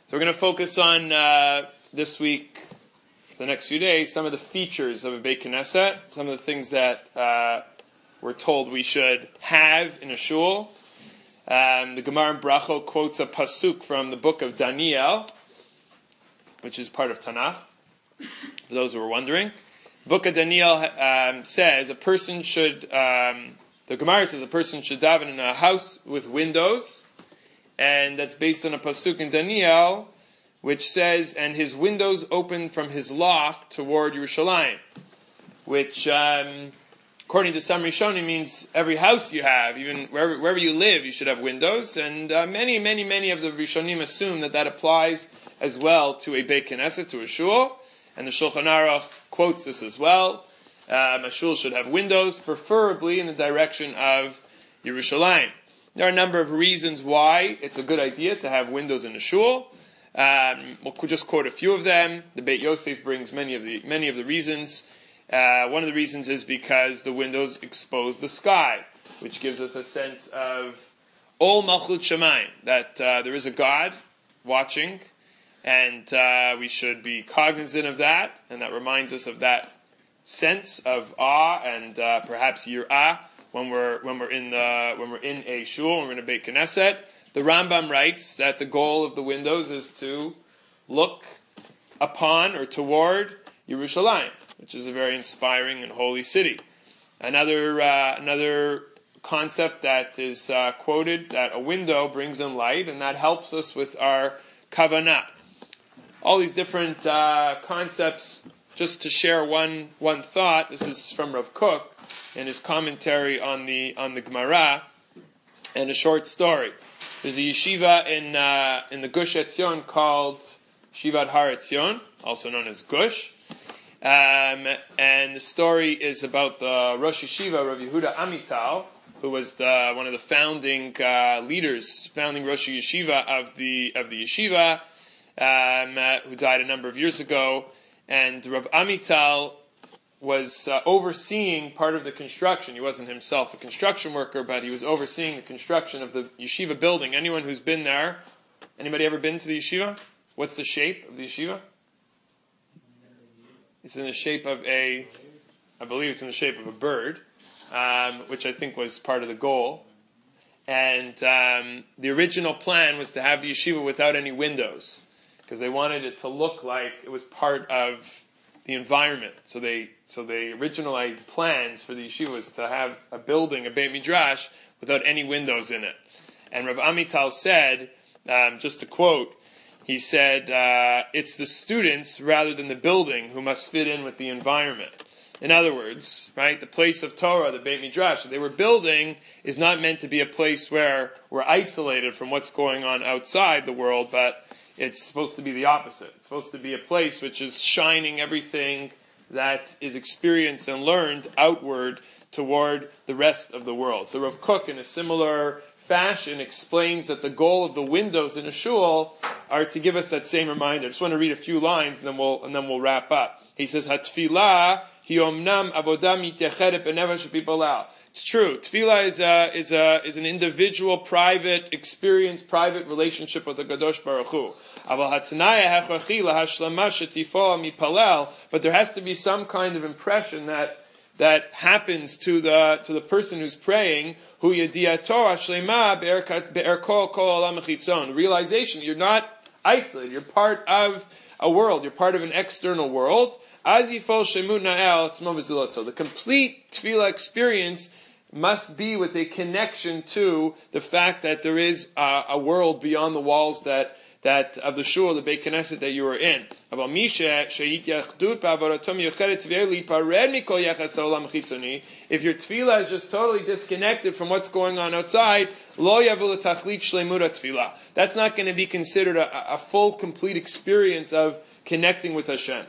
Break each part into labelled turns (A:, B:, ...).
A: So we're going to focus on this week, for the next few days, some of the features of a Beit Knesset, some of the things that we're told we should have in a shul. The Gemara in Brachot quotes a pasuk from the book of Daniel, which is part of Tanakh, for those who were wondering. The book of Daniel says the Gemara says a person should daven in a house with windows, and that's based on a pasuk in Daniel, which says, and his windows open from his loft toward Yerushalayim, which, according to some Rishonim, means every house you have, even wherever you live, you should have windows, and many of the Rishonim assume that applies as well to a Beit Knesset, to a shul, and the Shulchan Aruch quotes this as well. A shul should have windows, preferably in the direction of Yerushalayim. There are a number of reasons why it's a good idea to have windows in a shul. We'll just quote a few of them. The Beit Yosef brings many of the reasons. One of the reasons is because the windows expose the sky, which gives us a sense of Ol Malchut Shamayim, that there is a God watching, and we should be cognizant of that, and that reminds us of that sense of awe and perhaps yirah when we're in a shul, when we're in a Beit Knesset. The Rambam writes that the goal of the windows is to look upon or toward Yerushalayim, which is a very inspiring and holy city. Another concept that is quoted, that a window brings in light, and that helps us with our kavanah. All these different concepts. Just to share one thought, this is from Rav Kook in his commentary on the Gemara, and a short story. There's a yeshiva in the Gush Etzion called Shivat Har Etzion, also known as Gush, and the story is about the Rosh Yeshiva, Rav Yehuda Amital, who was one of the founding Rosh Yeshiva of the yeshiva, who died a number of years ago. And Rav Amital was overseeing part of the construction. He wasn't himself a construction worker, but he was overseeing the construction of the yeshiva building. Anyone who's been there, anybody ever been to the yeshiva? What's the shape of the yeshiva? It's in the shape of I believe it's in the shape of a bird, which I think was part of the goal. And the original plan was to have the yeshiva without any windows, because they wanted it to look like it was part of the environment. So the original plans for the yeshiva was to have a building, a Beit Midrash, without any windows in it. And Rav Amital said, just to quote, he said, it's the students rather than the building who must fit in with the environment. In other words, right, the place of Torah, the Beit Midrash that they were building, is not meant to be a place where we're isolated from what's going on outside the world, but it's supposed to be the opposite. It's supposed to be a place which is shining everything that is experienced and learned outward toward the rest of the world. So Rav Kook, in a similar fashion, explains that the goal of the windows in a shul are to give us that same reminder. I just want to read a few lines and then we'll wrap up. He says, "Hatfilah hi omnam avodah mityachedet b'nefesh u'pibalal." It's true. Tefillah is an individual, private experience, private relationship with the Kadosh Baruch Hu. But there has to be some kind of impression that happens to the person who's praying. The realization that you're not isolated. You're part of a world. You're part of an external world. The complete tefillah experience must be with a connection to the fact that there is a world beyond the walls that of the shul, the Beit Knesset that you are in. If your tefillah is just totally disconnected from what's going on outside, that's not going to be considered a full, complete experience of connecting with Hashem.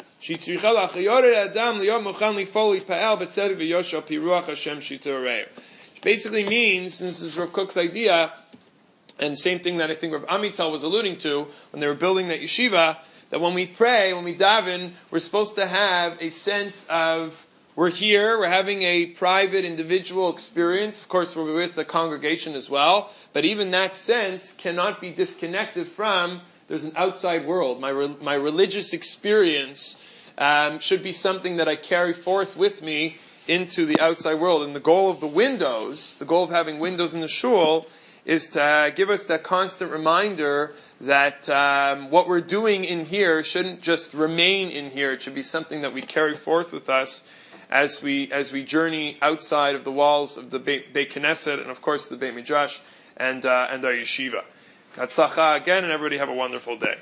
A: Which basically means, and this is Rav Kook's idea, and same thing that I think Rav Amital was alluding to when they were building that yeshiva, that when we pray, when we daven, we're supposed to have a sense of, we're here, we're having a private, individual experience. Of course, we're with the congregation as well, but even that sense cannot be disconnected from there's an outside world. My religious experience should be something that I carry forth with me into the outside world. And the goal of the windows, the goal of having windows in the shul, is to give us that constant reminder that what we're doing in here shouldn't just remain in here. It should be something that we carry forth with us as we journey outside of the walls of the Beit Knesset and of course the Beit Midrash and our yeshiva. Gatzlacha again, and everybody have a wonderful day.